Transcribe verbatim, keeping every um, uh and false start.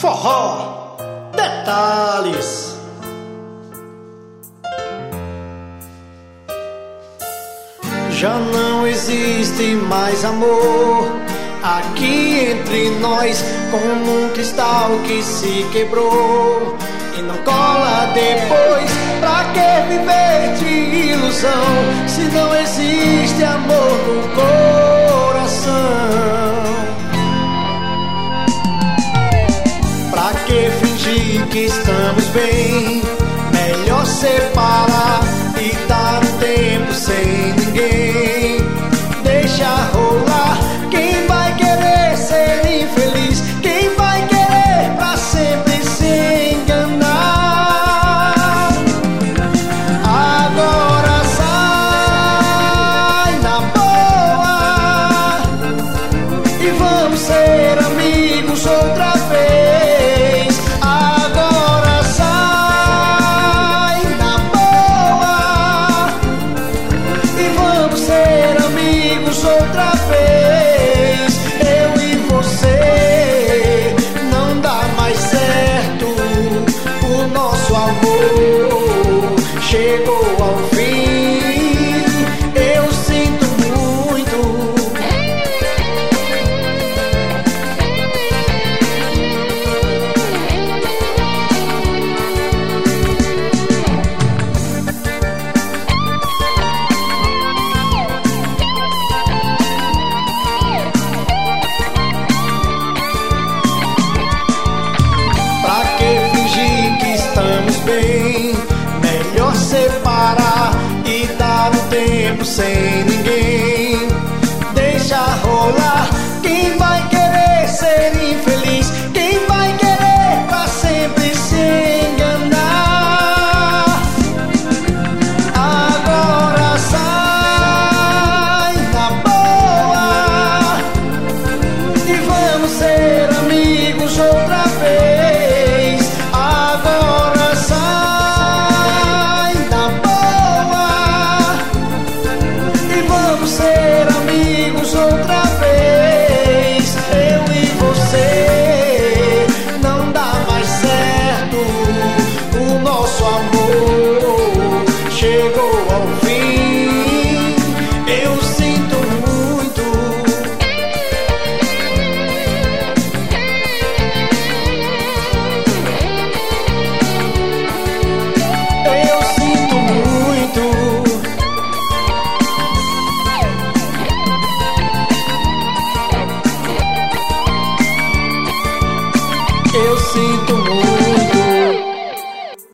forró, detalhes. Já não existe mais amor aqui entre nós, como um cristal que se quebrou e não cola depois. Pra que viver de ilusão se não existe amor no coração? Pra que fingir que estamos bem? Melhor separar e dar um tempo sem ninguém. Deixa rolar. Quem vai querer ser infeliz? Quem vai querer pra sempre se enganar? Agora sai na boa e vamos ser amigos outra vez. Agora sai na boa e vamos ser amigos outra vez. Eu e você, não dá mais certo. O nosso amor chegou ao fim. Eu sinto muito. Pra que fingir que estamos bem? Melhor separar e dar um tempo sem ninguém. Deixa rolar. Quem vai querer ser infeliz? Quem vai querer pra sempre se enganar? Agora sai na boa e vamos ser amigos outra vez. Agora sai na boa e vamos ser amigos outra vez. Eu e você, não dá mais certo. O nosso amor chegou ao fim. Eu sinto muito. Eu sinto muito. Eu sinto muito.